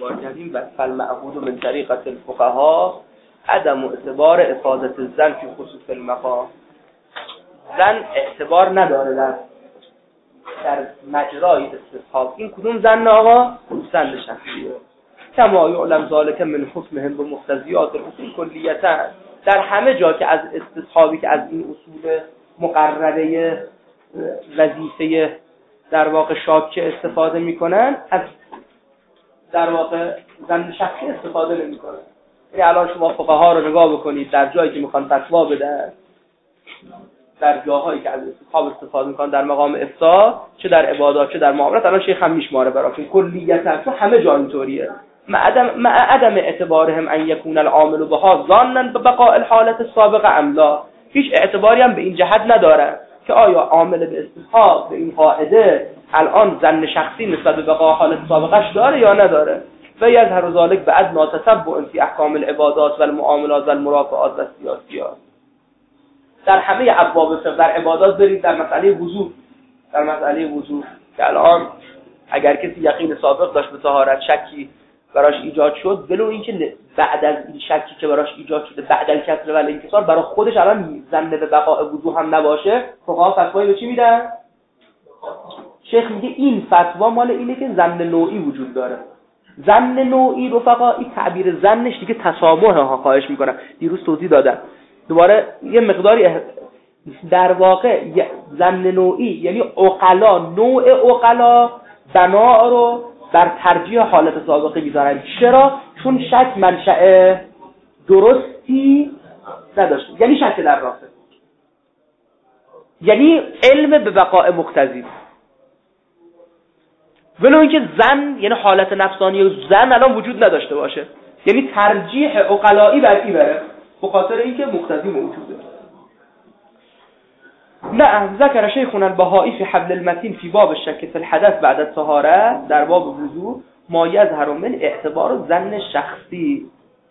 اعتبار کردیم و فالمعهود من طریقة الفقهاء عدم اعتبار افاضة الزن فی خصوص المقام. زن اعتبار نداره در مجرای استصحاب. این کدوم زن آقا؟ زن شخصیه. کما یعلم ذلک من حکمهم به مقتضیات الاصول کلیتا. در همه جا که از استصحابی که از این اصول مقرره وظیفه در واقع شاکه استفاده میکنن، از در واقع زن شخصی استفاده نمیکنن. یعنی الان شما فقها رو نگاه بکنید، در جایی که میخوان فتوا بدن، در جاهایی که از استصحاب استفاده میکنن در مقام افتاء، چه در عبادات چه در معاملات، الان شیخ هم میشماره براتون کلیتا، تو همه جا اینطوریه. مع عدم اعتبارهم ان یکون العامل بها ظانا ببقاء الحالت السابقه ام لا. هیچ اعتباری هم به این جهت نداره که آیا عامل به استصحاب به این قاعده الان ظن شخصی نسبت به بقاء حالت سابقش داره یا نداره. و یظهر ذلک بعد ناتتبع فی احکام العبادات و المعاملات و المرافعات و السیاسیات. در همه ابواب فقه، در عبادات برید، در مسئله وضو که الان اگر کسی یقین سابق داشت به طهارت، شکی براش ایجاد شد، ولو اینکه بعد از این شکی که براش ایجاد شده بعد از کسر و انکسار برای خودش الان ظن به بقاء وضو هم نباشه، فقها فتوایی به چی میدن؟ شیخ میگه این فتوا مال اینه که ظن نوعی وجود داره. ظن نوعی رفقا، این تعبیر ظنش دیگه تسامحه ها، خواهش میکنم دیروز توضیح دادم، دوباره یه مقداری در واقع ظن نوعی یعنی عقلا، نوع عقلا بنا رو بر ترجیح حالت سابقه میذارن. چرا؟ چون شک منشأ درستی نداشت، یعنی شک در راسته، یعنی علم به بقاء مقتضی. ولو اینکه زن یعنی حالت نفسانی زن الان وجود نداشته باشه، یعنی ترجیح عقلایی بر این بره به خاطر اینکه مقتضی موجوده. نعم ذکر شیخنا البهائی فی حبل المتین فی باب الشک فی الحدث بعد الطهاره، در باب وضو ما یظهر من اعتبار ظن شخصی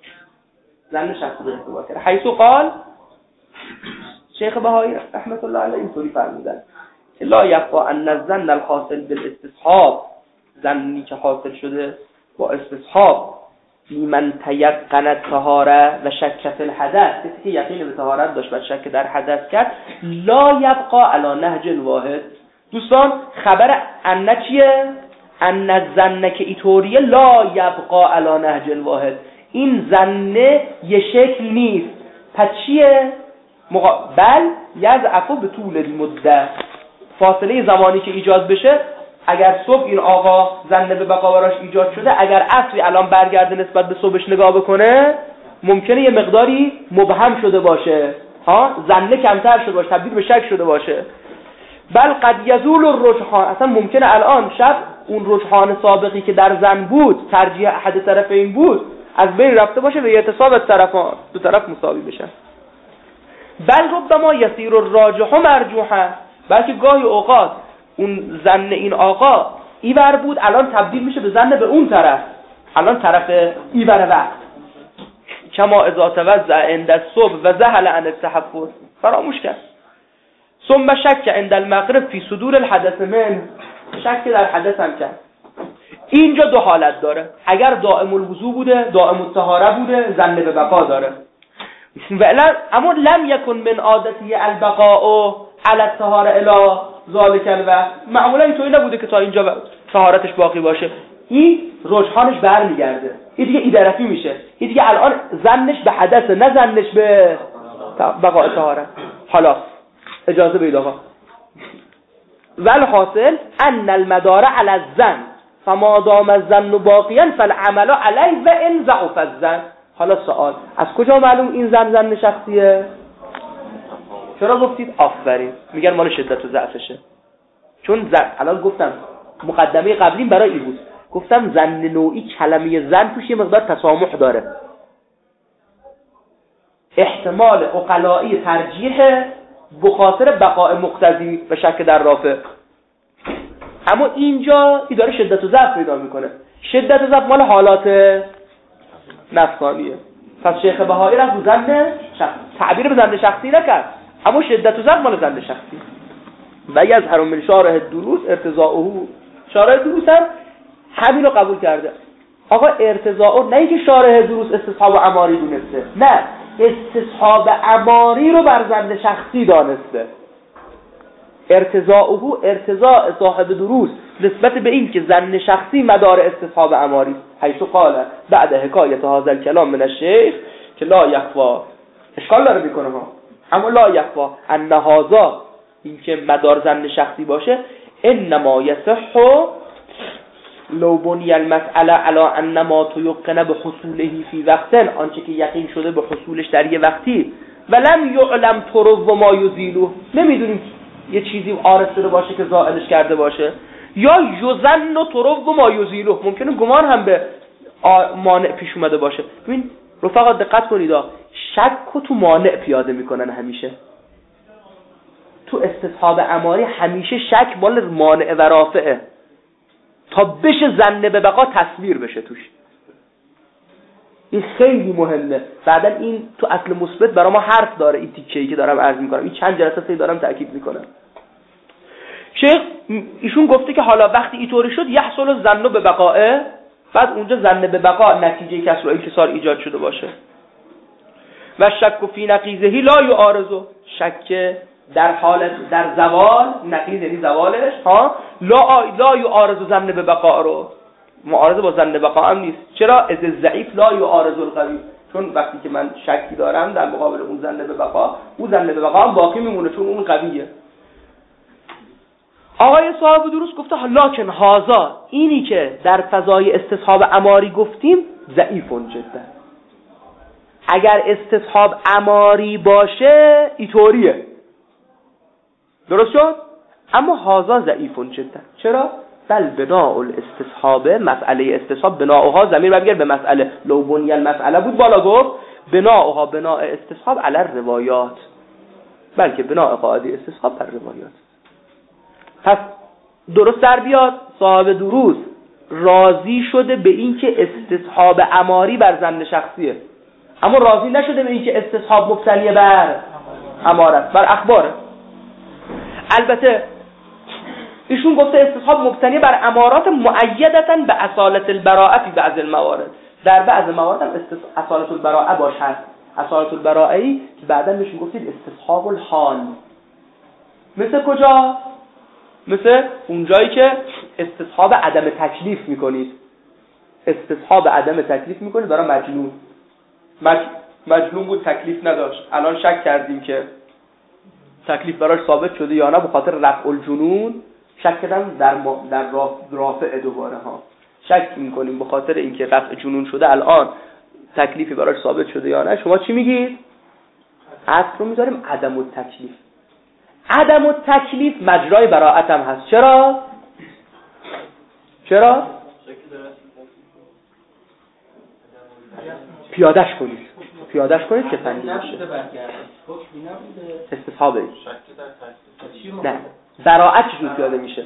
اعتبار کرده، حیث قال شیخ بهائی رحمت الله علیه اینطوری فرمودن لا یبقى ان الظن الحاصل بالاستصحاب، ظنی که حاصل شده با استصحاب، من تیقن الطهاره و شک فی الحدث، کسی که یقین به طهارت داشت و شک در حدث کرد، لا یبقى علی نهج واحد. دوستان خبر ان چیه؟ ان الظن که اینطوریه لا یبقى علی نهج واحد، این ظنه یه شکل نیست. پس چیه؟ بل یضعف به طول المده، فاصله زمانی که ایجاد بشه، اگر صبح این آقا ظن به بقا براش ایجاد شده، اگر عصری الان برگرده نسبت به صبحش نگاه بکنه، ممکنه یه مقداری مبهم شده باشه، ظن کمتر شده باشه، تبدیل به شک شده باشه. بل قد یزول الرجحان، اصلا ممکنه الان شب اون رجحان سابقی که در ظن بود، ترجیح احد طرفین بود، از بین رفته باشه و اعتصاب طرفان، دو طرف مساوی بشن. بل ربما یسیر الراجح مرجوحا، بلکه گاهی اوقات اون ظن این آقا ایور بود، الان تبدیل میشه به ظن به اون طرف، الان طرف ایور وقت. کما اذا توضع عند الصبح و ذهل عن التحفظ، فراموش کرد. ثم شک عند المغرب فی صدور الحدث من، شک در حدث هم کرد. اینجا دو حالت داره، اگر دائم الوضو بوده، دائم الطهاره بوده، ظن به بقا داره. اما لم یکن من عادتی البقاء علی الطهاره الی ذالک الوقت، معمولا اینطوری نبوده که تا اینجا طهارتش باقی باشه. این رجحانش برمیگرده، این دیگه ایدرفی میشه، این دیگه الان ظنش به حدث، نه ظنش به بقاء طهاره. حالا اجازه بدید آقا. والحاصل ان المدار علی الظن فما دام الظن باقیا فالعمل علیه و ان ضعف الظن. حالا سوال، از کجا معلوم این ظن شخصیه؟ چرا گفتید؟ آفرین، میگن مال شدت و ضعفشه. چون الان گفتم مقدمه قبلیم برای این بود، گفتم ظن نوعی کلمه ظن توش یه مقدار تسامح داره، احتمال عقلایی ترجیح به خاطر بقاء مقتضی و شک در رافع. اما اینجا این داره شدت و ضعف پیدا میکنه. شدت و ضعف مال حالات نفسانیه. پس شیخ بهائی رفت ظن شخصی، تعبیر به ظن شخصی نکرد، اما شدت و ضعف مال ظن شخصی. و یظهر من شارح الدروس ارتضاؤه، شارح دروس هم همین رو قبول کرده. آقا ارتضاء نه اینکه شارح دروس استصحاب عماری دونسته، نه استصحاب عماری رو بر زن شخصی دانسته. ارتضاء صاحب دروس نسبت به این که زن شخصی مدار استصحاب عماری، حیث قال بعد حکایت هذا الكلام من الشیخ که لا یخفا، اشکال داره میکنه ها، اما لا یخفا ان هذا، این که مدار زن شخصی باشه، انما یصح لو بنی المسئله علی ان ما تیقن به حصوله فی وقت، آنچه که یقین شده به حصولش در یه وقتی، ولم یعلم طرف و ما یزیلو، نمیدونیم یه چیزی عارض شده باشه که زائلش کرده باشه، یا یظن طرف و ما یزیلو، ممکنه گمان هم به مانع پیش اومده باشه. ببین رفقا دقت کنید، شک رو تو مانع پیاده میکنن همیشه. تو استصحاب عماری همیشه شک مال مانع و رافعه تا بشه ظن به بقا تصویر بشه توش. این خیلی مهمه. بعدا این تو اصل مثبت برای ما حرف داره، این تیکه‌ای که دارم عرض میکنم، این چند جلسه سه دارم تاکید میکنم. شیخ ایشون گفته که حالا وقتی اینطوری شد یحصل الظن به بقائه، بعد اونجا ظن به بقا نتیجه کسر و انکسار ایجاد شده باشه. و شک فی نقیضه لا یعارضه، شک در حالت در زوال، نقیض یعنی زوالش ها، لا یعارض ظن به بقا رو، معارضه با ظن بقا هم نیست. چرا؟ از ضعیف لا یعارض القوی، چون وقتی که من شکی دارم در مقابل اون ظن به بقا، اون ظن به بقا هم باقی میمونه چون اون قویه. آقای صاحب دروس گفته لکن هذا، اینی که در فضای استصحاب عماری گفتیم ضعیف جدا. اگر استصحاب عماری باشه اینطوریه، درست شد؟ اما هذا ضعیف جدا. چرا؟ بل بناء الاستصحاب، مسئله استصحاب بناؤها، ضمیر بگیر به مسئله، لو بنی المسئله بود بالا گفت بناؤها بناء استصحاب علی الروایات، بلکه بناء قاعده استصحاب بر روایات. پس درست در بیاد صاحب دروس راضی شده به این که استصحاب عماری بر ظن شخصیه، اما راضی نشده به این که استصحاب مبتنی بر عمارت، بر اخباره. البته ایشون گفته استصحاب مبتنی بر امارات مؤیدتا به اصالت البراءه فی بعض الموارد، در بعض موارد هم اصالت البراءه باشه، اصالت البراءه‌ای که بعداً بهش گفتید استصحاب الحال. مثل کجا؟ مثل اون جایی که استصحاب عدم تکلیف میکنید، استصحاب عدم تکلیف میکنید برای مجنون. مجنون بود تکلیف نداشت، الان شک کردیم که تکلیف براش ثابت شده یا نه، به خاطر رفع الجنون شک کردن در رافع دوباره ها، شک میکنیم به خاطر اینکه رفع جنون شده الان تکلیفی براش ثابت شده یا نه. شما چی میگید؟ اصل رو میذاریم عدم التکلیف. عدم التکلیف مجرای براءت هم هست. چرا؟ پیادش کنید که فنی باشه. استصحابه نه، براءت چجور پیاده میشه؟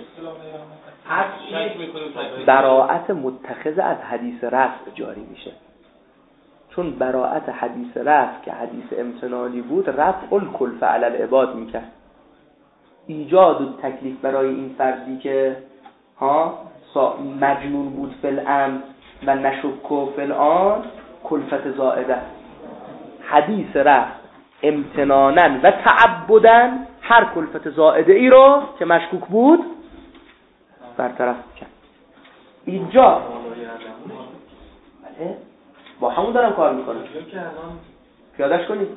براءت متخذ از حدیث رفع جاری میشه، چون براءت حدیث رفع که حدیث امتنانی بود رفع الکلفه علی العباد میکرد، ایجاد التکلیف برای این فردی که مجنون بود فی الامر و نشک فی الآن کلفت زائده. حدیث رفع امتنانا و تعبدا هر کلفت زائده ای رو که مشکوک بود برطرف کرد. اینجا بله با همون دارم کار میکنم، پیادش کنید.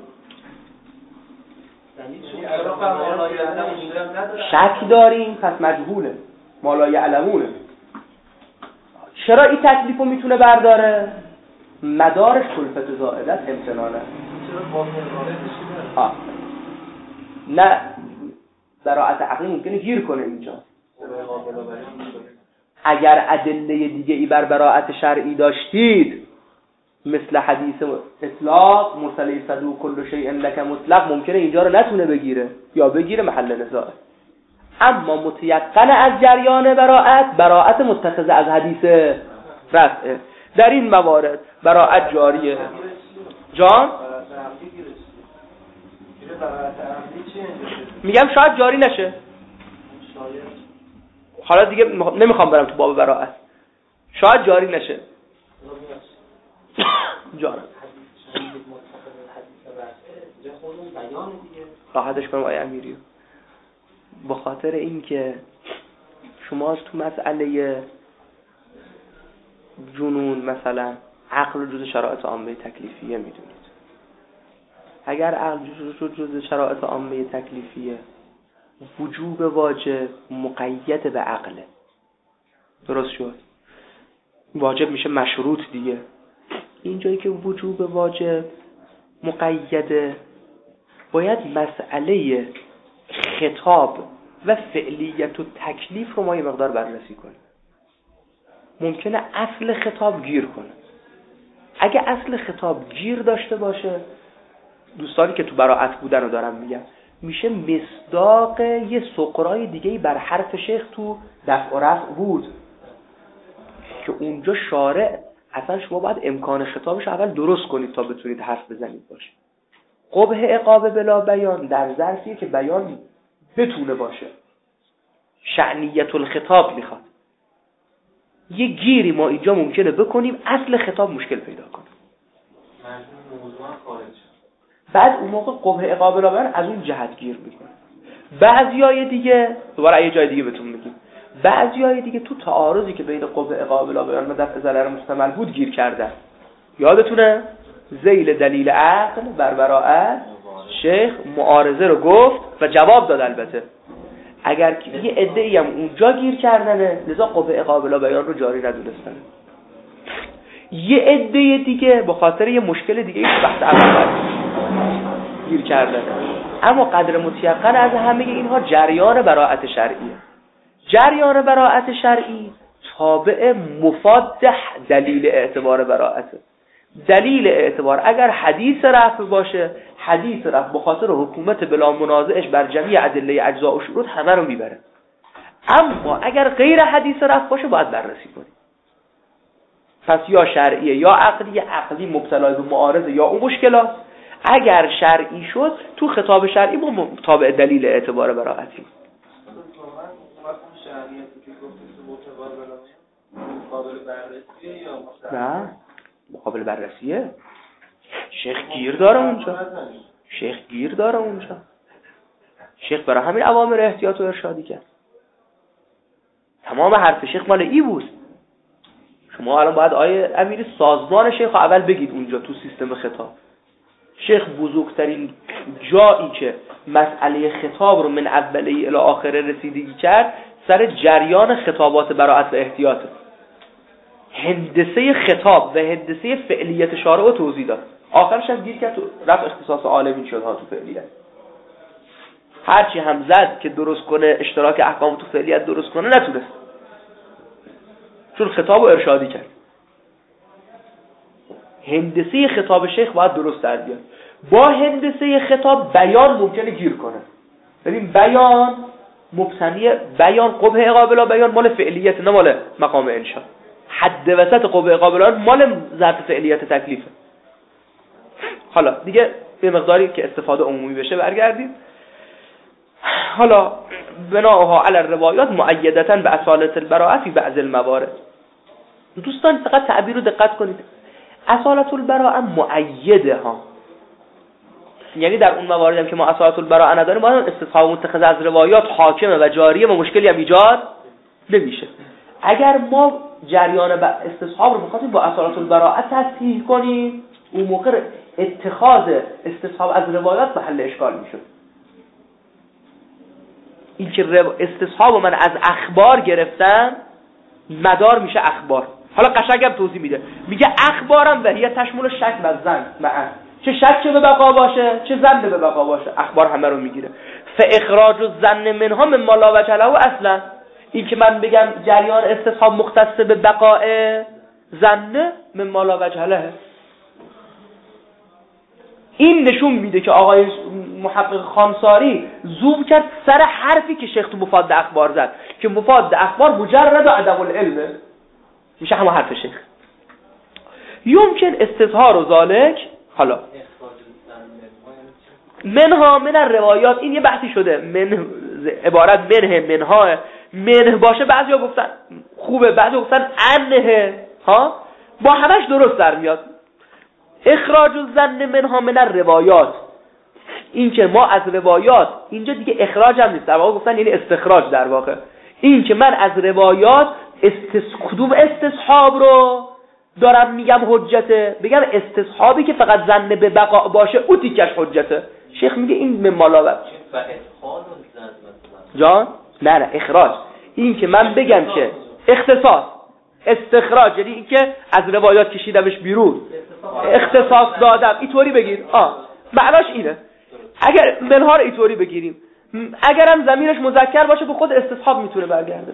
شک داریم پس مجهوله، ما لا یعلمونه. چرا این تکلیفو میتونه برداره؟ مدارش کلفت زائده است، امتنانه. نه براءت عقلی ممکنه گیر کنه اینجا. اگر ادله دیگه ای بر براءت شرعی داشتید مثل حدیث اطلاق مرسل صدوق کل شیء لک مطلق، ممکنه اینجا رو نتونه بگیره یا بگیره محل نزاع. اما متیقن از جریان براءت متخذ از حدیث رفع، در این موارد براءت جاریه. جان میگم شاید جاری نشه، حالا دیگه نمیخوام برم تو باب براءت، شاید جاری نشه. جانم راحتش کنم آیه امیری به خاطر این که شما تو مسئله جنون مثلا عقل جزء شرایط عامه تکلیفیه میدونید. اگر عقل جزء شرایط عامه تکلیفیه، وجوب واجب مقید به عقله. درست شد؟ واجب میشه مشروط دیگه. اینجایی که وجوب واجب مقیده، باید مسئله خطاب و فعلیت و تکلیف رو ما یه مقدار بررسی کنیم. ممکنه اصل خطاب گیر کنه. اگه اصل خطاب گیر داشته باشه، دوستانی که تو براءت بودن رو دارم میگم، میشه مصداق یه سقرای دیگه‌ای بر حرف شیخ تو دفع و رفع بود که اونجا شارع اصلا شما باید امکان خطابش اول درست کنید تا بتونید حرف بزنید باشه. قبح عقاب بلا بیان در ظرفیه که بیان بتونه باشه. شأنیت الخطاب میخواد. یه گیری ما اینجا ممکنه بکنیم اصل خطاب مشکل پیدا کنه. بعد اون موقع قبح عقاب بلا بیان از اون جهت گیر میکنه. بعضیای دیگه دوباره یه جای دیگه بهتون میگیم. بعضیای دیگه تو تعارضی که بین قبح عقاب بلا بیان و دفع ضرر محتمل بود گیر کردن. یادتونه ذیل دلیل عقل بر براءت شیخ معارضه رو گفت و جواب داد. البته اگر یه عده‌ای هم اونجا گیر کردنه، لذا قبح عقاب بلا بیان رو جاری ندونستن. یه عده دیگه به خاطر یه مشکل دیگه ایش بحث اول گیر کردنه. اما قدر متیقن از همه اینها جریان براءت شرعیه. جریان براءت شرعی تابع مفاد دلیل اعتبار براءته. دلیل اعتبار اگر حدیث رفع باشه، حدیث رفع به خاطر حکومت بلا منازعش بر جمیع ادله اجزاء و شروط همه رو میبره. اما اگر غیر حدیث رفع باشه باید بررسی کنیم. پس یا شرعیه یا عقلی. عقلی مبتلا به معارضه یا اون مشکلات. اگر شرعی شد تو خطاب شرعی ما تابع دلیل اعتبار براءتی. نه مقابل بررسیه. شیخ گیر داره اونجا. شیخ برای همین اوامر احتیاط و ارشادی کرد. تمام حرف شیخ مال ای بود. شما الان باید آیه امیری سازمان شیخ اول بگید اونجا تو سیستم خطاب. شیخ بزرگترین جایی که مسئله خطاب رو من اوله الی آخره رسیدگی کرد سر جریان خطابات براءت و احتیاط. هندسه خطاب و هندسه فعلیت شارع رو توضیح داد. آخرش هم گیر کرد تو رفع اختصاص عالمین شد ها تو فعلیت. هرچی هم زد که درست کنه اشتراک احکام تو فعلیت درست کنه نتونست. چون خطاب رو ارشادی کرد. هندسه خطاب شیخ باید درست در بیاد. با هندسه خطاب بیان ممکنه گیر کنه. ببین بیان مبتنی بیان قبح عقاب بلا بیان مال فعلیت نه مال مقام انشاء. حد وسط قبح عقاب بلا مال ظرف فعلیت تکلیفه. حالا دیگه به مقداری که استفاده عمومی بشه برگردیم. حالا بناها علی الروایات مؤیدتا به اصالت البراءه فی بعض الموارد. دوستان فقط تعبیر رو دقت کنید. اصالت البراءه مؤیده ها، یعنی در اون مواردی هم که ما اصالت البراءه نداریم باید استصحاب متخذ از روایات حاکمه و جاریه و مشکلی هم ایجاد نمیشه. اگر ما جریان استصحاب رو بخوایم با اصالت البراءه تصحیح کنیم، اون موقع اتخاذ استصحاب از روایات محل اشکال میشه. این که استصحاب من از اخبار گرفتم مدار میشه اخبار. حالا قشنگم توضیح میده، میگه اخبارم وحیه تشمول شک و ظن معا، چه شک به بقا باشه چه ظن به بقا باشه اخبار همه رو میگیره. فاخراج الظن منها مما لا وجه له اصلا. این که من بگم جریان استصحاب مختص به بقاء ظن مما لا وجه له، این نشون میده که آقای محقق خانساری زوم کرد سر حرفی که شیخ تو مفاد اخبار زد که مفاد اخبار مجرد و عدم العلم میشه همه حرف شیخ. یمکن استظهار و ذالک. حالا منها من الروایات، این یه بحثی شده. من عبارت منه باشه بعضیا گفتن خوبه، بعضیا گفتن انه ها با همش درست در میاد. اخراج الظن منها من الروایات، این که ما از روایات، اینجا دیگه اخراج هم نیست، در واقع گفتن یعنی استخراج در واقع، این که من از روایات کدوم استصحاب رو دارم میگم حجته، بگم استصحابی که فقط ظن به بقا باشه او تیکش حجته. شیخ میگه این ممالاوت جان نه اخراج، این که من بگم که اختصاص استخراج یعنی این که از روایات کشیدمش بیرون اختصاص دادم، اینطوری بگیر. معناش اینه. اگر منها رو اینطوری بگیریم، اگرم ضمیرش مذکر باشه به خود استصحاب میتونه برگرده.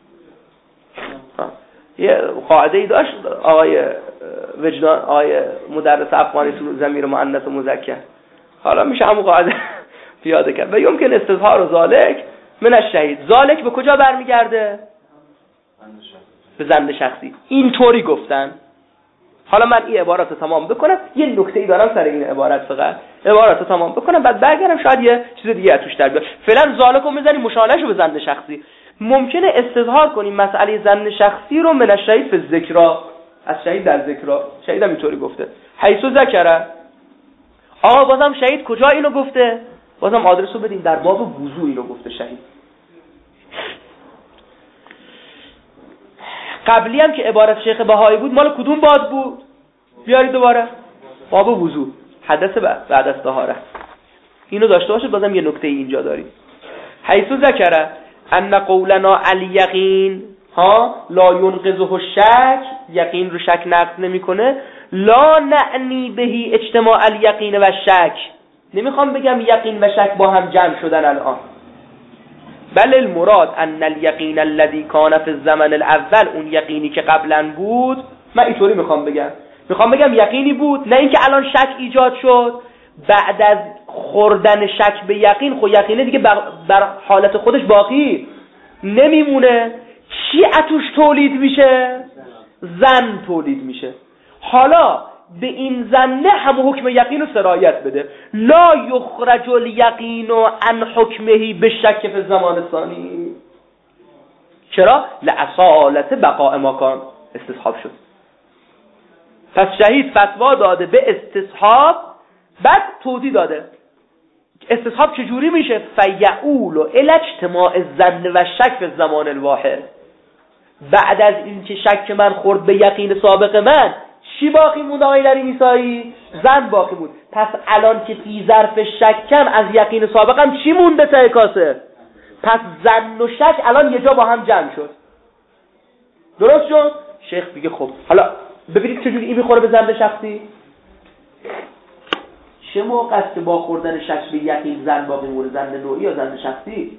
یه قاعده ای داشت آقای وجدان، آقای مدرس افغانی تو ضمیر مؤنث و مذکر، حالا میشه همون قاعده پیاده کرد. و یمکن استظهار ذالک من الشهید. ذالک به کجا برمیگرده؟ به ظن شخصی. اینطوری گفتن. حالا من این عبارات رو تمام بکنم، یه نکته ای دارم سر این عبارت، فقط عبارات رو تمام بکنم بعد برگردم شاید یه چیز دیگه از توش در بیاد. فعلا ذالک رو میذاریم مشالهش رو به ظن شخصی. ممکنه استظهار کنیم مسئله ظن شخصی رو من الشهید فی الذکر، از شهید در ذکر. شهید هم اینطوری گفته حیث ذکر. بازم شهید کجا اینو گفته؟ بازم آدرس رو بدیم، در باب وضو اینو گفته شهید. قبلی هم که عبارت شیخ بهایی بود مال کدوم باب بود؟ بیارید دوباره باب وضو، حدث بعد از طهارت. اینو داشته باشید. بازم یه نکته اینجا داریم. حیث ذکر ان قولنا الیقین لا ینقضه الشک، یقین رو شک نقض نمیکنه. لا نعنی بهی اجتماع الیقین و شک، نمیخوام بگم یقین و شک با هم جمع شدن الان. بل المراد ان الیقین الذی کان فی الزمن الاول، اون یقینی که قبلا بود. من اینطوری میخوام بگم یقینی بود، نه اینکه الان شک ایجاد شد. بعد از خوردن شک به یقین، خب یقینه دیگه بر حالت خودش باقی نمیمونه. چی اتوش تولید میشه؟ ظن تولید میشه. حالا به این ظنه هم حکم یقین رو سرایت بده. لا یخرج الیقین عن حکمه بالشک فی الزمان الثانی. چرا؟ لأصالت بقاء مکان. استصحاب شد. پس شهید فتوا داده به استصحاب، بعد توضیح داده استصحاب چجوری میشه. فیعول الی اجتماع الظن و شک فی الزمان الواحد. بعد از این که شک من خورد به یقین سابق من، چی باقی موند آقای نریمیسایی؟ ظن باقی موند. پس الان که فی ظرف شکم از یقین سابقم چی مونده ته کاسه؟ پس ظن و شک الان یه جا با هم جمع شد. درست شد؟ شیخ میگه خب حالا ببینید چجوری این میخوره به ظن شخصی. چه موقع است که با خوردن شک به یقین ظن باقی مونده؟ ظن نوعی یا ظن شخصی؟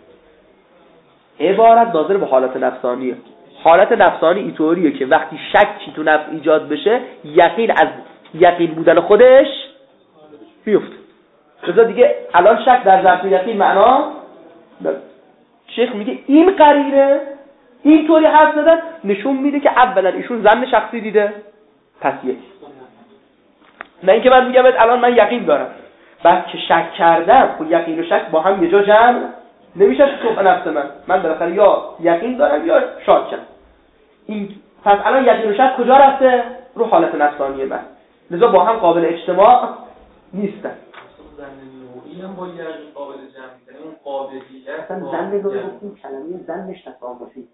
عبارت ناظر به حالت نفسانیه. حالت نفسانی اینطوریه که وقتی شکی تو نفس ایجاد بشه، یقین از یقین بودن خودش میفته. لذا دیگه الان شک در ظرف یقین معنا شیخ میگه این قرینه اینطوری حرف زدن نشون میده که اولا ایشون ظن شخصی دیده، پس یک. نه اینکه من میگم الان من یقین دارم، بعد که شک کردم خب یقین و شک با هم یه جا جمع نمیشه تو نفس من بالاخره یا یقین دارم یا شاکم. این پس الان یقین و شک کجا رفته؟ رو حالت نفسانی من، لذا با هم قابل اجتماع نیستن. ظن نوعی هم باید قابل جمع کنه. اون قابلیت اصلا ظن رو گفتیم کلمه ظنش تفاوتی.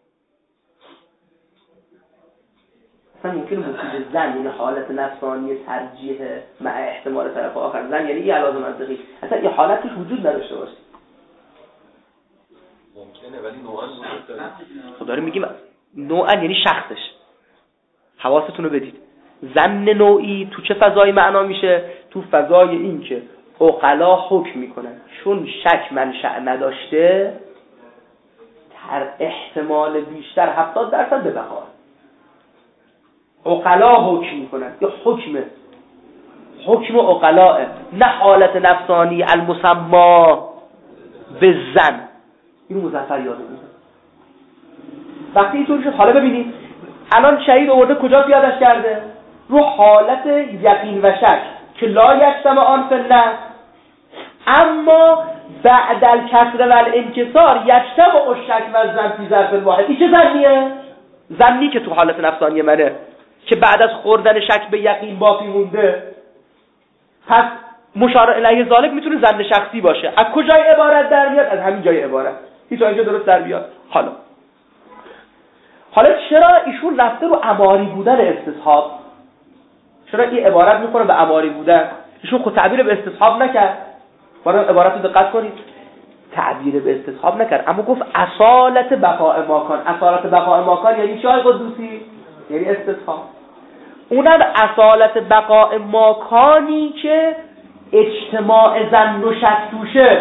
اصلا ممکنه موجود ظن یعنی حالت نفسانی ترجیح مع احتمال طرف آخر. ظن یعنی یه علاوه منطقی، اصلا یه حالتش وجود نداشته باشه. ممکنه ولی نوعا وجود داره. خب داریم میگیم نوعا یعنی شخصش. حواستون رو بدید. ظن نوعی تو چه فضایی معنا میشه؟ تو فضای این که عقلا حکم میکنن چون شک منشأ نداشته در احتمال بیشتر 70% به بقا. عقلا حکم میکنن یا حکم عقلاء، نه حالت نفسانی المسما بالظن. اینو مظفر یاد میده. وقتی اینطور شد حالا ببینید الان شهید آورده کجا پیادش کرده؟ رو حالت یقین و شک که لا یجتمع آن فی النفس، اما بعد الکسر و الانکسار یجتمع الشک و الظن فی ظرف الواحد. این چه ظنیه؟ ظنی که تو حالت نفسانی منه که بعد از خوردن شک به یقین باقی مونده، پس مشار الیه ذالک میتونه ظن شخصی باشه. از کجای عبارت در میاد؟ از همین جای عبارت. این تا اینجا درست در بیاد. حالا چرا ایشون رفته رو اماری بودن استصحاب؟ چرا این عبارت میخوره به اماری بودن؟ ایشون خود تعبیر به استصحاب نکرد. برای عبارت رو دقت کنید، تعبیر به استصحاب نکرد، اما گفت اصالت بقاء ماکان. اصالت بقاء ماکان یعنی چی آقای قدوسی؟ یعنی استصحاب. اونم اصالت بقاء ماکانی که اجتماع ظن و شک توشه،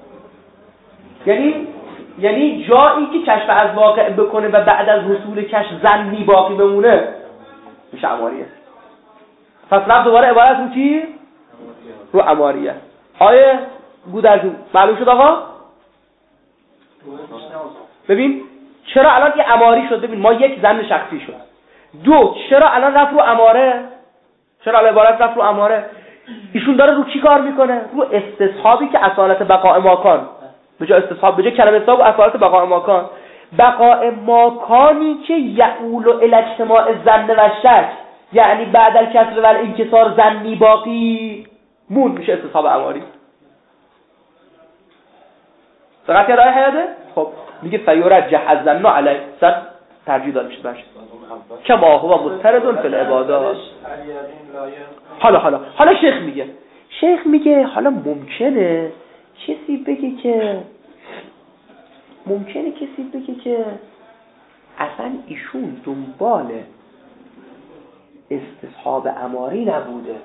یعنی جایی که کشف از واقع بکنه و بعد از حصول کشف ظنی باقی بمونه میشه اماریه. پس رفت دوباره عبارت رو چی؟ رو اماریه. آیه گودرجون معلوم شد آقا؟ ببین چرا الان یه اماری شد؟ ببین ما یک ظن شخصی شد. دو، چرا الان رفت رو اماره؟ چرا الان عبارت رفت رو اماره؟ ایشون داره رو چی کار میکنه؟ رو استصحابی که اصالت بقاء ماکان، به جای استصحاب به جای کلمه استصحاب و اصالت بقاء ماکان، بقاء ماکانی که یعول الی اجتماع ظن و شک، یعنی بعد از کسر و انکسار ظنی باقی مون، میشه استصحاب اماری. دقت کرد آیه حیاده؟ خب میگه فیرجح الظن علی صد ترجیح داده میشه باشه کما هو مضطرد فی العبادات. حالا شیخ میگه حالا ممکنه کسی بگه که اصلا ایشون دنبال استصحاب اماری نبوده،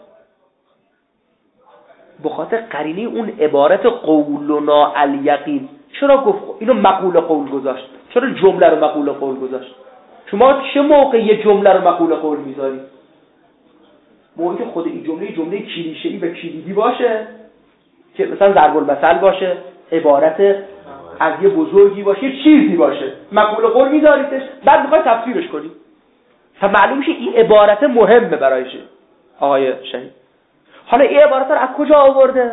بخاطر قرینه اون عبارت قولنا الیقین. چرا گفت اینو مقول قول گذاشت؟ چرا جمله رو مقول قول گذاشت؟ شما چه موقع یه جمله رو مقول قول میذاری؟ موقعی که خود این جمله کلیشه‌ای و کلیدی باشه، که مثلا ضرب المثل باشه، عبارت از یه بزرگی باشه، یه چیزی باشه، مقول قول میذاریدش، بعد میخوای تفسیرش کنی. معلوم میشه این عبارت مهمه برایش آقای شهید. حالا این عبارت رو از کجا آورده؟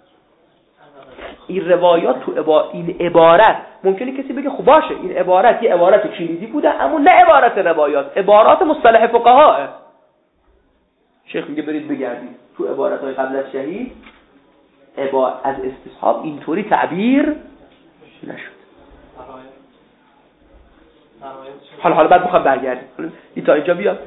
این روایات این عبارت ممکنه کسی بگه خب باشه این عبارت یه عبارت کلیدی بوده، اما نه عبارت روایات، عبارات مصطلح فقهاء. شیخ میگه برید بگردید تو عبارت‌های قبل از شهید از استصحاب اینطوری تعبیر نشد. حالا بعد میخوام برگردیم این تا اینجا بیاد.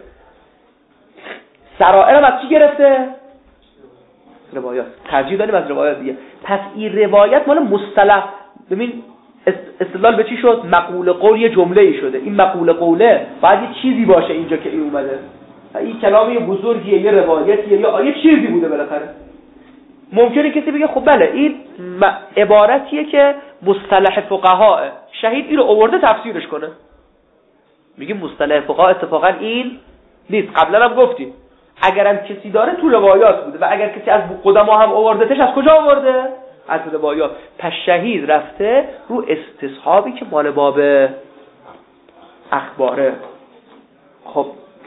سرائر از چی گرفته؟ روایات. ترجیح دادیم از روایات دیگه. پس این روایت مال مصطلح. ببین استدلال به چی شد؟ مقول قول یه جمله‌ای شده. این مقول قوله باید یه چیزی باشه اینجا که این اومده. این کلام یه بزرگیه، یه روایتیه، یا یه چیزی بوده بالاخره. ممکنه کسی بگه خب بله این عبارتیه که مصطلح فقها شهید این رو آورده تفسیرش کنه. میگه مصطلح فقها اتفاقا این نیست. قبلا هم گفتیم اگرم کسی داره تو روایات بوده و اگر کسی از قدما هم آوردهش از کجا آورده؟ از روایات. پس شهید رفته رو استصحابی که مال باب اخباره. خب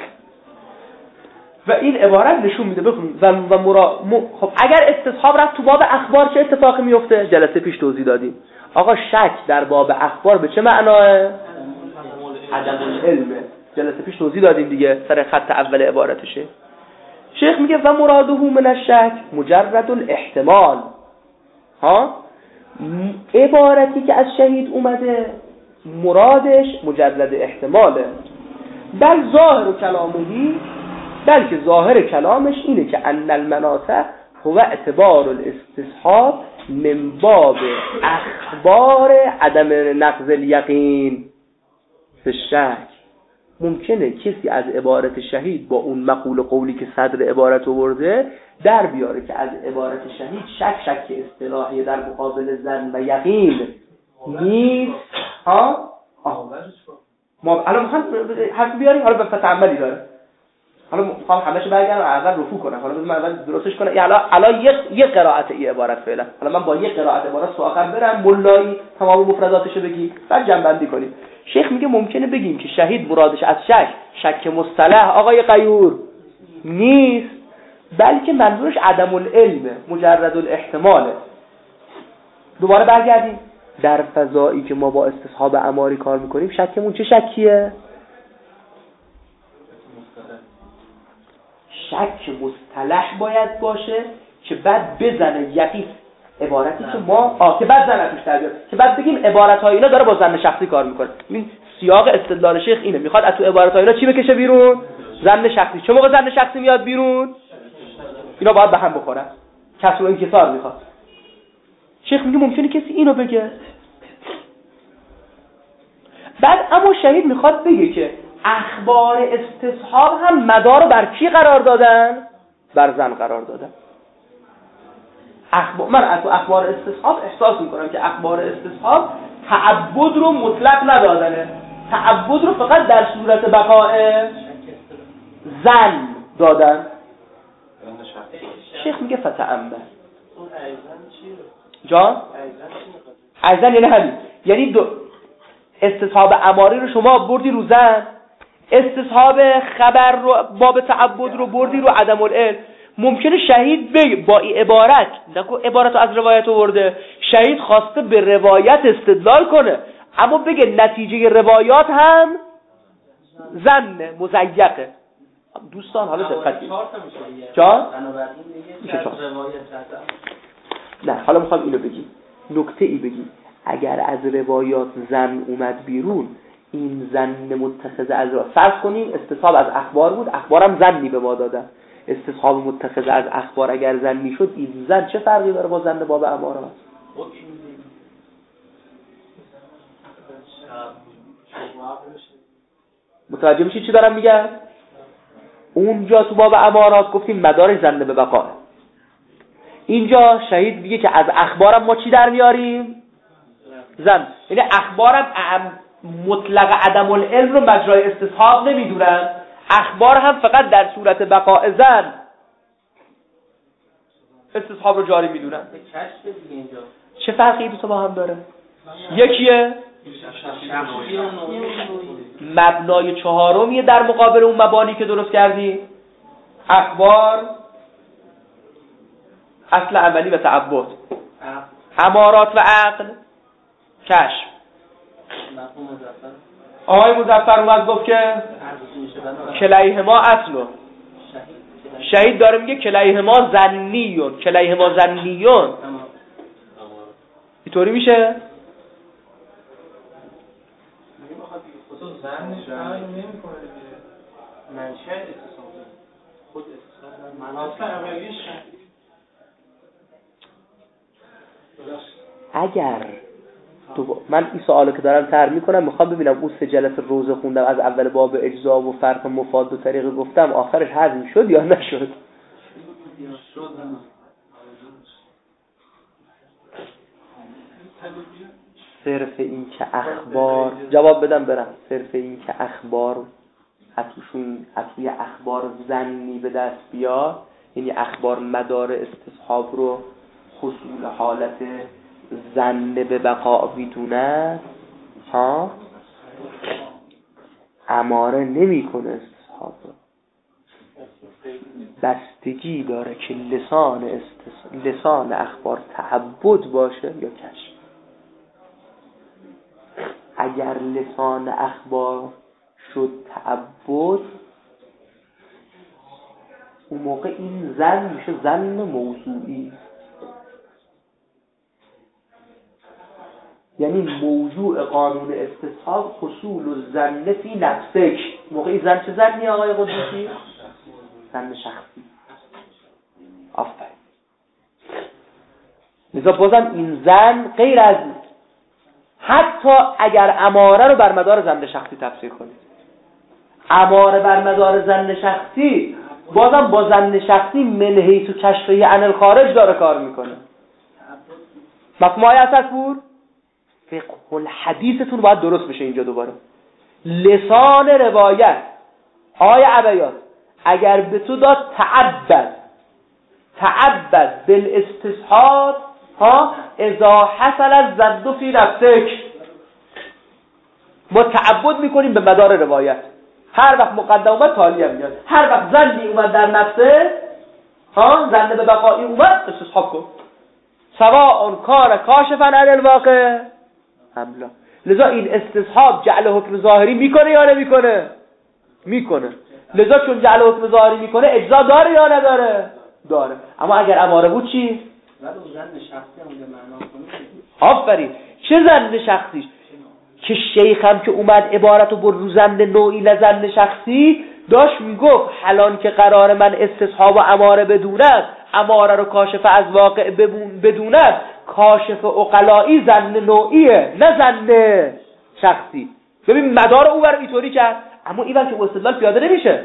و این عبارت نشون میده بخونیم خب اگر استصحاب رفت تو باب اخبار چه اتفاقی میفته؟ جلسه پیش توضیح دادیم آقا شک در باب اخبار به چه معناه؟ عدم العلم. جلسه پیش توضیح دادیم دیگه سر خط اول عبارتشه. شیخ میگه و مراده من الشک مجرد الاحتمال. عبارتی که از شهید اومده مرادش مجرد احتماله. بلکه ظاهر کلامش اینه که ان المناطق هو اعتبار الاستصحاب من باب اخبار عدم نقض الیقین به شک. ممکنه کسی از عبارت شهید با اون مقول قولی که صدر عبارت آورده در بیاره که از عبارت شهید شک اصطلاحی در مقابل ظن و یقین نیست. ما الان میخوام حرف بیاریم، حالا به فتعملی داره، حالا میخوام همه‌شو برگردم اول رفو کنم، حالا بذار اول درستش کنم. الان یه قرائت این عبارت فعلا، حالا من با یه قرائت عبارت سو آخر برم مولایی تمام مفرداتشو بگی بعد جمع‌بندی کنیم. شیخ میگه ممکنه بگیم که شهید مرادش از شک مصطلح آقای غیور نیست، بلکه منظورش عدم العلم مجرد الاحتماله. دوباره برگردیم در فضایی که ما با استصحاب اماری کار میکنیم شکمون چه شکیه؟ شک مصطلح باید باشه که بعد بزنه یقین عبارتی که ما که بعد زن توش تربیت که بعد بگیم عبارت‌های اینا داره با زن شخصی کار میکنه. این سیاق استدلال شیخ اینه، میخواد از تو عبارت‌های اینا چی بکشه بیرون؟ زن شخصی. چه موقع زن شخصی میاد بیرون؟ اینا باید به هم بخورن. کسر و انکسار میخواد. شیخ میگه ممکنه کسی اینو بگه. بعد اما شهید میخواد بگه که اخبار استصحاب هم مدار رو بر کی قرار دادن؟ بر زن قرار دادن. من از اخبار استصحاب احساس میکنم که اخبار استصحاب تعبد رو مطلق ندادنه، تعبد رو فقط در صورت بقاء زن دادن. شیخ میگه فتعمد. جان؟ ایزن یعنی همین، یعنی استصحاب اماری رو شما بردی رو زن، استصحاب خبر رو باب تعبد رو بردی رو عدم العلم. ممکنه شهید بگه با این عبارت، نکو عبارت رو از روایت آورده، شهید خواسته به روایت استدلال کنه اما بگه نتیجه روایات هم زن مزیقه. دوستان حالا دقت کنید. جان؟ میشه نه حالا میخوام اینو بگیم، نکته ای بگیم. اگر از روایات زن اومد بیرون، این زن متخذ از فرض کنیم استصحاب از اخبار بود، اخبارم زنی به ما دادن، استصحاب متخذ از اخبار اگر زن میشد، این زن چه فرقی داره با زن باب امارات؟ متوجه میشید چی دارم میگم؟ اونجا تو باب امارات گفتیم مدارش زن به بقا، اینجا شهید میگه که از اخبارم ما چی در میاریم؟ زن. یعنی اخبارم مطلق عدم العلم رو مجرای استصحاب نمیدونن، اخبار هم فقط در صورت بقاء زن استصحاب رو جاری میدونن. چه فرقی دو تا با هم داره؟ یکیه مبنای چهارمیه در مقابل اون مبانی که درست کردی، اخبار اصل عملی و تعبد، امارات و عقل کشف. آقای مظفر اومد گفت که کلیهما اصلو، شهید داره میگه کلیهما زنیون، کلیهما زنیون. اینطوری میشه؟ اگر من این سوالو که دارم طرح میکنم میخوام ببینم اون سه جلسه روزه خوندم از اول باب اجزا و فرق مفاد و طریق گفتم آخرش هضم شد یا نشد؟ صرف این که اخبار جواب بدم برم، صرف این که اخبار اصلی اخبار زنی به دست بیاد، یعنی اخبار مدار استصحاب رو حصول حالت زن به بقا میدونه، ها اماره نمی کنه استصحاب رو. بستگی داره که لسان اخبار تعبد باشه یا کشف. اگر لسان اخبار شد تعبد، اون موقع این زن میشه زن موضوعی، یعنی موضوع قانون استصحاب حصول الزن فی نفسک. موقعی زن چه زنی آقای قدوسی؟ زن شخصی. آفرین. لذا بازم این زن غیر از حتی اگر اماره رو بر مدار زن شخصی تفسیر کنید، اماره بر مدار زن شخصی بازم با زن شخصی من حیث و کشفه عن الخارج داره کار میکنه. مفهوم های اساسپور فقه الحدیثتون باید درست بشه اینجا. دوباره لسان روایت آیه عبیات اگر به تو داد تعبد بالاستصحاب ها اذا حصل الزد فی نفسک، ما تعبد میکنیم به مدار روایت. هر وقت مقدم اومد تالی هم میاد، هر وقت زنی اومد در نفسه ها زن به بقایی اومد استصحاب کن، سواء کار کاشفا عن الواقع ام لا. لذا این استصحاب جعل حکم ظاهری میکنه یا نمیکنه؟ میکنه. لذا چون جعل حکم ظاهری میکنه اجزا داره یا نداره؟ داره. اما اگر اماره بود چی؟ آفرین. چه ظن شخصیش؟ که شیخ هم که اومد عبارتو بر رو ظن نوعی لظن شخصی داشت میگفت حالان که قرار من استصحاب و اماره بدونم، اماره رو کاشف از واقع بدونم، کاشف عقلایی ظن نوعیه نه ظن شخصی. ببین مدار او بر اینطوری کرد، اما این که استدلال پیاده نمیشه.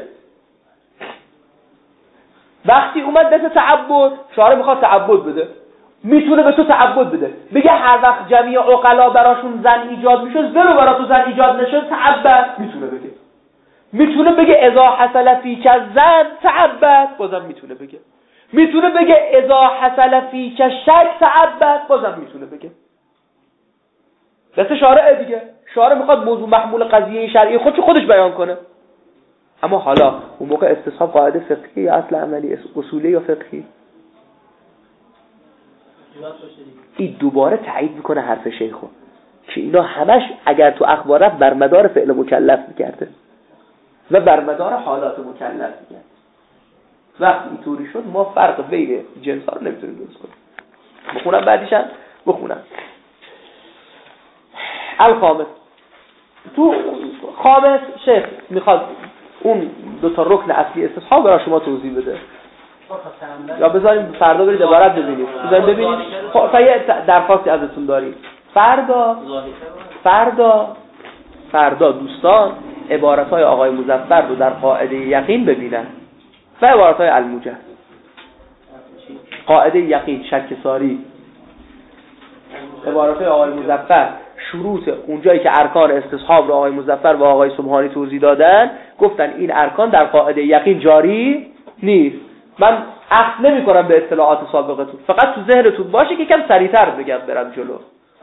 وقتی اومد دست تعبد، شارع میخواد تعبد بده، میتونه به تو تعبد بده، بگه هر وقت جمعی عقلا براشون زن ایجاد میشه ولو برا تو زن ایجاد نشه تعبد، میتونه بگه. میتونه بگه اذا حصل فیک زن تعبد، بازم میتونه بگه. میتونه بگه اذا حصل فیک شک تعبد، بازم میتونه بگه. دست شارع دیگه. شارع میخواد موضوع محمول قضیه شرعی خودش بیان کنه. اما حالا اون موقع استصحاب قاعده فقهی یا اصل عملی، اصولی یا فقهی؟ این دوباره تایید میکنه حرف شیخو که اینا همش اگر تو اخبار رفت بر مدار فعل مکلف میکرده و بر مدار حالات مکلف میکرده. وقتی اینطوری شد ما فرق بین جنس ها رو نمیتونیم درست کنیم. بخونم بعدیشم بخونم. الخامس. تو خامس شیخ میخواد اون دو تا رکن اصلی استصحاب برای شما توضیح بده. یا بذاریم فردا برید عبارت ببینید. ببینید یه درخواستی ازتون داریم. فردا دوستان عبارت‌های آقای مظفر رو در قاعده یقین ببینن و عبارت‌های الموجز. قاعده یقین شک ساری، عبارت‌های آقای مظفر، شروط اونجایی که ارکان استصحاب رو آقای مظفر و آقای سبحانی توضیح دادن، گفتن این ارکان در قاعده یقین جاری نیست. من اخذ نمی کنم به اطلاعات سابقتون، فقط تو ذهنتون باشه که کم سریعتر بگم برم جلو.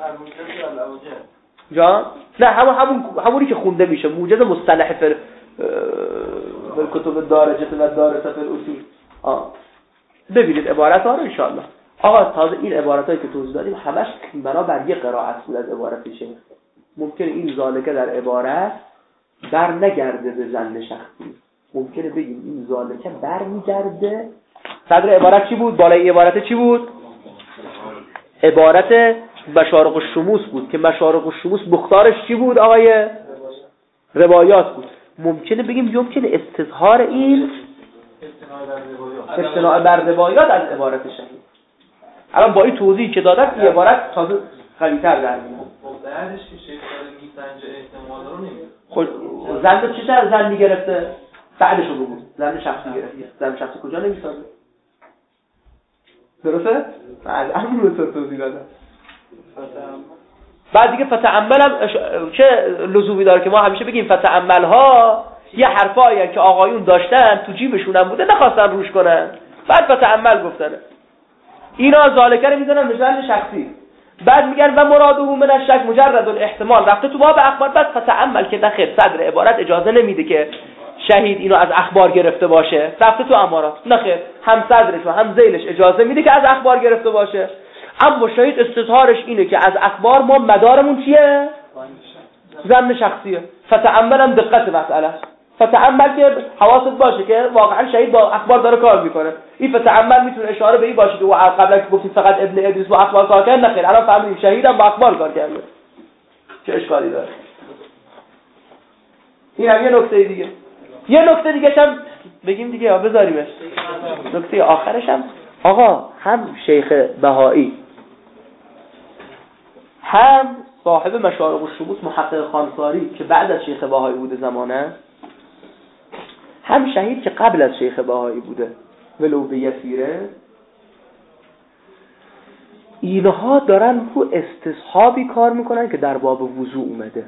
جان؟ نه همونی که خونده میشه، موجز مصطلح فر کتب دارجه و دارسه فر اصول. ببینید عبارت ها رو انشاءالله. آقا تازه این عبارت هایی که توضیح دادیم همش بنابر یک قرائت بود از عبارت شیخ. ممکنه این ذالکه در عبارت بر نگرده به ظن شخصی، ممکنه بگیم این ذالکه بر میگرده. صدر عبارت چی بود؟ بالای عبارت چی بود؟ عبارت مشارق الشموس بود که مشارق الشموس مختارش چی بود آقای؟ روایات بود. ممکنه بگیم یمکنه استظهار این استناء بر روایات از عبارت شهید. الان با این توضیحی که دادم این عبارت تازه قوی‌تر در میاد. بعدش که شیخ داره میسنجه احتمال رو نمیده. خب زن چه زن میگرفته؟ بعدش رو بود. زن شخصی گرفته. زن شخصی کجا نمیسازه؟ درسته؟ بعد همون رو توضیح دادم. بعد دیگه فتعملم چه لزومی داره که ما همیشه بگیم فتعملها یه حرفایی که آقایون داشتن تو جیبشون هم بوده نخواستن روش کنن، بعد فتعمل گفتن. اینا ذالکه رو میذارن به ظن شخصی، بعد میگن و مراده من الشک مجرد الاحتمال. رفته تو باب اخبار، بعد فتعمل که نخیر صدر عبارت اجازه نمیده که شهید اینو از اخبار گرفته باشه، رفته تو امارات نخیر هم صدرش و هم ذیلش اجازه میده که از اخبار گرفته باشه. اما شهید استظهارش اینه که از اخبار ما مدارمون چیه؟ ظن شخصیه. فتعمل هم دقت مسئله است. فتعمل که حواست باشه که واقعا شهید با اخبار داره کار میکنه. این فتعمل میتونه اشاره به این باشه که قبلا که گفتیم فقط ابن ادریس با اخبار کار کرد، نخیر الان فهمیدیم شهید هم با اخبار کار کرده. چه اشکالی داره؟ این هم یه نکته دیگه. یه نکته دیگه هم بگیم دیگه یا بذاریمش. نکته آخرش هم آقا هم شیخ بهایی هم صاحب مشارق الشموس محقق خانساری که بعد از شیخ بهایی بوده زمانه، هم شهید که قبل از شیخ بهایی بوده ولو به یسیره، اینها دارن رو استصحابی کار میکنن که در باب وضوء اومده.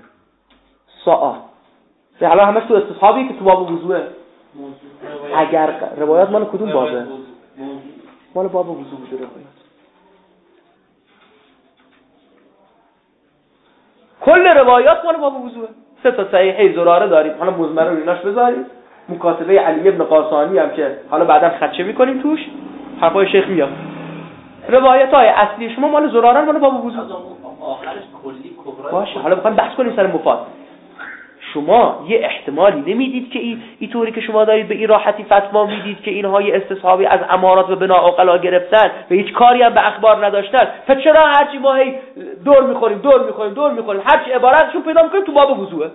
حالا همش تو استصحابی که تو باب وضوعه. اگر روایات مال کدوم بابه؟ مال باب وضوع بوده روایات. کل روایات مال باب وضوعه. 3 تا صحیحه زراره داریم، حالا مزمره رو ایناش بذاریم. مکاتبه علی ابن قاسانی هم که حالا بعدا خدشه میکنیم توش، حرفای شیخ میاد. روایت‌های اصلی شما مال زراره مال باب وضوع. آخرش کلی کبرا باشه حالا بخوام بحث کنیم سر مفاد. شما یه احتمالی نمیدید که اینطوری که شما دارید به این راحتی فتوا میدید که اینها یه استصحابی از امارات و بنا عقلا گرفتن و هیچ کاری هم به اخبار نداشتن، پس چرا هرچی ما هی دور میخوریم هرچی عبارتشون پیدا میکنیم تو باب وضوءه؟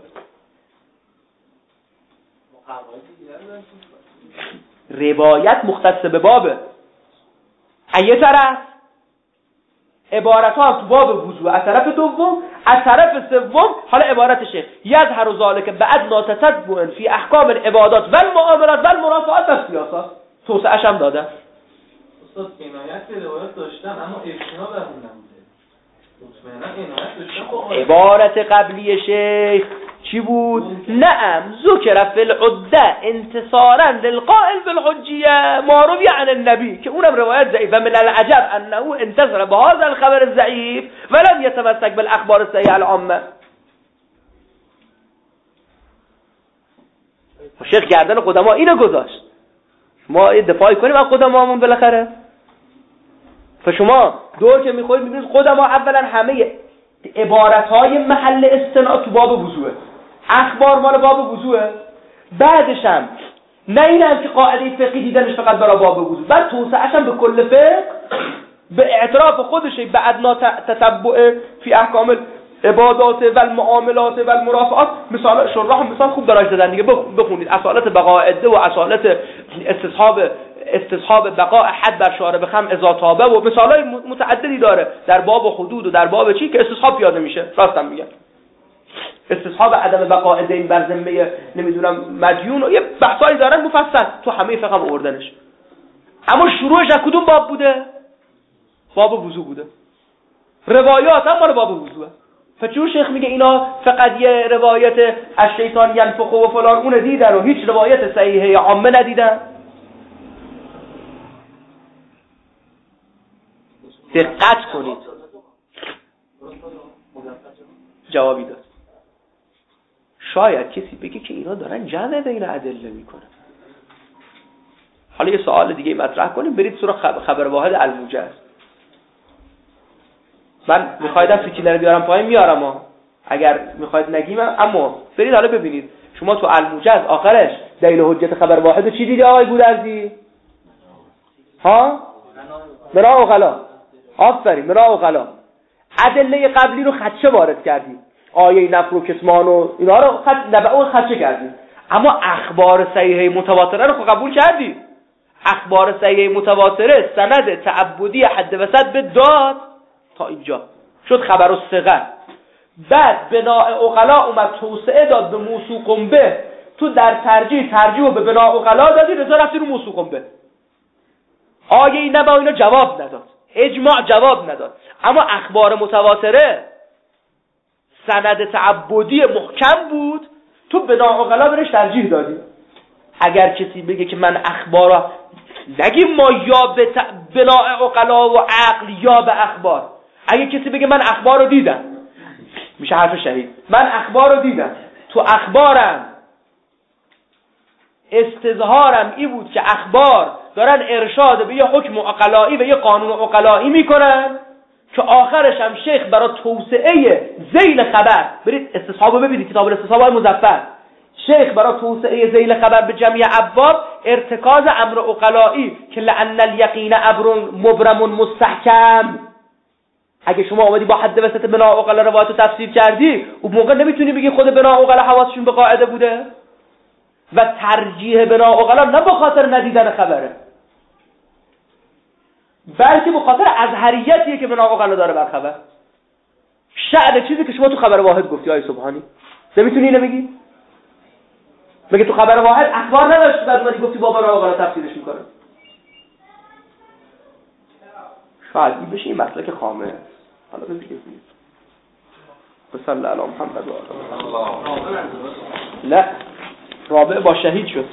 روایت مختص به بابه. از یه طرف عبارت ها تو باب وضوء، از طرف دوم، از طرف سوم حالا عبارت شیخ یظهر ذلک بعد ناتتبع فی احکام العبادات و المعاملات و المرافعات و السیاسات. توسعه‌اش هم داده. استاد کنایت روایت داشتن اما ابتنا بر اون نبوده. مطمئنا عنایت داشتن. عبارت قبلی شیخ چی بود؟ نعم ذکر فی العده انتصارا للقائل بالحجیه ما روی عن النبی، که اونم روایت ضعیف و من العجب انه انتصر بهذا الخبر الضعیف ولم يتمسك بالاخبار الصحیحه العامه. شیخ گردن قدما اینو گذاشت، ما دفاعی کنیم از قدمامون بالاخره. فشما دور که میخورید میبینید قدما اولا همه عبارتهای محل استناد تو باب وضوءه، اخبار مال باب وضوءه، بعدش هم نه اینم که قاعده فقهی دیدنش فقط برای باب وضوء، بعد توسعه‌اش هم به کل فقه به اعتراف خودشه بعد تتبع فی احکام عبادات و المعاملات و المرافعات. مثال شراح مثال خوب دراش دادن دیگه، بخونید اصالت بقاعده و اصالت استصحاب بقاء حد بر شارب خم اذا تابه و مثالای متعددی داره در باب حدود و در باب چی که استصحاب پیاده میشه. راستم میگم استصحاب عدم بقاء دین بر ذمه نمیدونم مدیون و یه بحثایی دارن مفصل تو همه فقه هم آوردنش. اما شروعش از کدوم باب بوده؟ باب وضو بوده. روایات هم مال باب وضوئه. فچون شیخ میگه اینا فقط یه روایت از شیطان ینفخ و فلان اون دیدن و هیچ روایت صحیحه عامه ندیدن؟ دقت کنید. جوابی داد. شاید کسی بگه که اینا دارن جمع بین ادله میکنن. حالا یه سوال دیگه مطرح کنیم، برید سراغ خبر واحد الموجز. من میخوایدم سکیلر بیارم پایین میارم ها. اگر میخواید نگیم اما برید حالا ببینید شما تو الموجز آخرش دلیل حجت خبر واحد چی دیدی آقای گودرزی؟ ها؟ مرا و غلا. آفرین مرا و غلا. ادله قبلی رو خدشه وارد کردی، آیه نفر و کتمان و اینا رو خدشه کردی، اما اخبار صحیحه متواتره رو قبول کردی. اخبار صحیحه متواتره سند تعبدی حد وسط به داد تا اینجا شد خبر الثقه. بعد بناء عقلا اومد توسعه داد به موثوق به، تو در ترجیح به بناء عقلا دادی، رضا رفتی رو موثوق به. آیه این نبا اینا جواب نداد، اجماع جواب نداد، اما اخبار متواتره سند تعبدی محکم بود، تو بناء عقلا برش ترجیح دادی. اگر کسی بگه که من اخبارا نگیم ما یا به بناء عقلا و عقل یا به اخبار، اگه کسی بگه من اخبار رو دیدم میشه حرف شهید. من اخبار رو دیدم، تو اخبارم استظهارم این بود که اخبار دارن ارشاد به یه حکم عقلایی و یه قانون عقلایی میکنن که آخرش هم شیخ برای توسعه ذیل خبر، برید استصحابو ببینید کتاب الاستصحاب مظفر، شیخ برای توسعه ذیل خبر به جمعی ابواب ارتکاز امر عقلایی که لأن الیقین امر مبرم مستحکم. اگه شما اومدی با حد وسط بنا عقلا روایتو تفسیر کردی، اون موقع نمیتونی بگی خود بنا عقلا حواسشون به قاعده بوده و ترجیح بنا عقلا نه به خاطر ندیدن خبره، بلکه به خاطر ازهریتیه که بنا عقلا داره بر خبر. شأن چیزی که شما تو خبر واحد گفتی آیه سبحانی نمیتونی اینو بگی؟ مگه تو خبر واحد اخبار نداشت بعد اومدی گفتی با بنا عقلا تفسیرش میکنه؟ شاید این بشه این مسئله که خامه. حالا ببینید صلی علی محمد و آله. نه رابع با شهید شد.